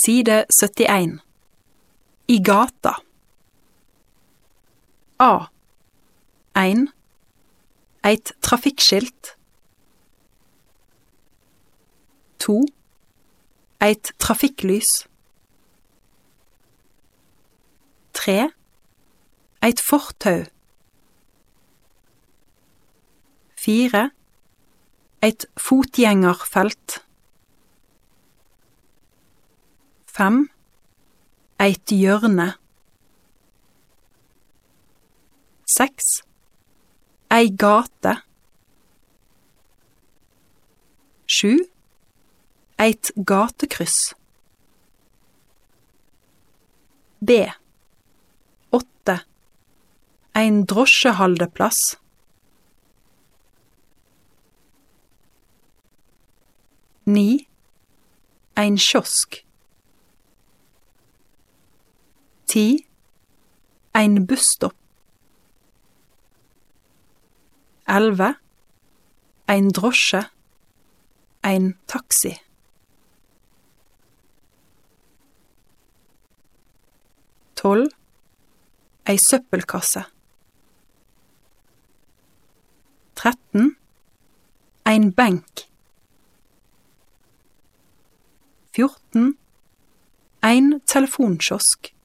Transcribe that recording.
Side 71. I gata. A. 1. Eit trafikkskilt. 2. Eit trafikklys. 3. Eit fortau. 4. Eit fotgjengerfelt. 5. Eit hjørne. 6. Ei gate. 7. Eit gatekryss. B. 8. Ein drosjehaldeplass. 9. Ein kiosk. 10. Ein busstopp. 11. Ein drosje. Ein taxi. 12. Ei søppelkasse. 13. Ein benk. 14. Ein telefonkiosk.